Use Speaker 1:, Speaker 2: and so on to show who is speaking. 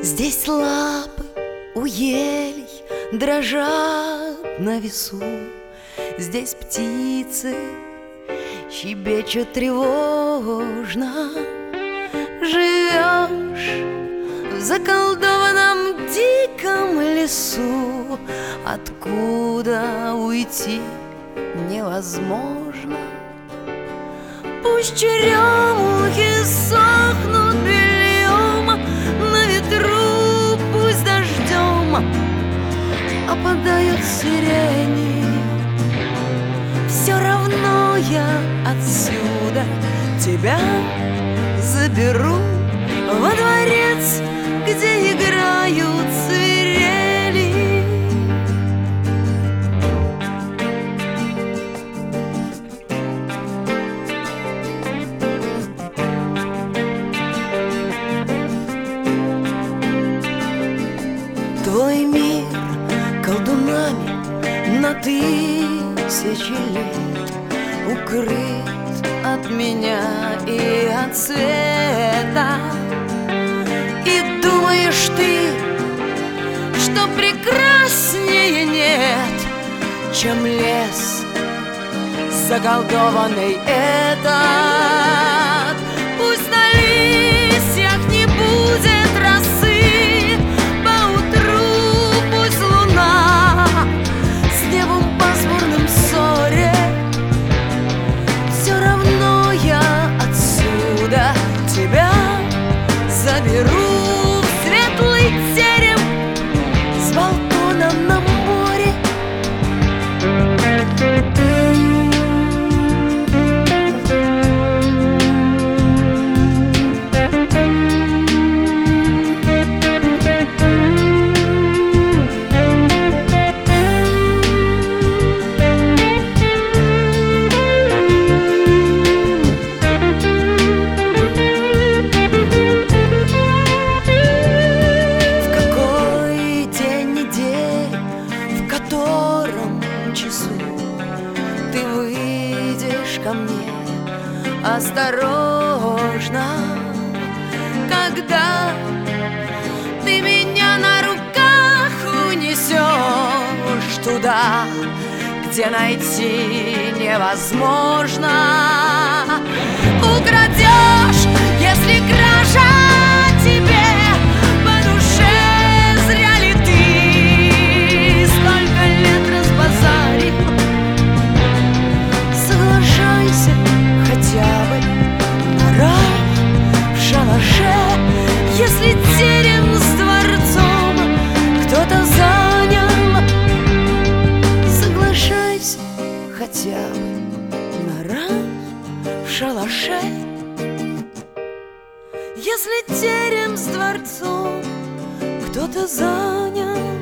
Speaker 1: Здесь лапы у елей дрожат на весу, здесь птицы щебечут тревожно. Живешь в заколдованном диком лесу, откуда уйти невозможно. Пусть черемухи сохнут бельем на ветру, пусть дождем опадают сирени. Все равно я отсюда тебя заберу во дворец, где играют свирели. Твой мир колдунами на тысячи лет укрыт от меня и от света. И думаешь ты, что прекраснее нет, чем лес заколдованный этот. Пусть на листьях не будет росы, поутру пусть луна с небом пасмурным ссорит. Все равно я отсюда тебя заберу в светлый терем с балконом на море. Ты выйдешь ко мне осторожно, когда ты меня на руках унесешь туда, где найти невозможно. Украдешь, если кража тебе по душе, зря ли ты столько лет разбазарил. Соглашайся хотя бы на рай в шалаше, если терем с дворцом кто-то занял. Соглашайся хотя бы на рай в шалаше, если терем с дворцом кто-то занял.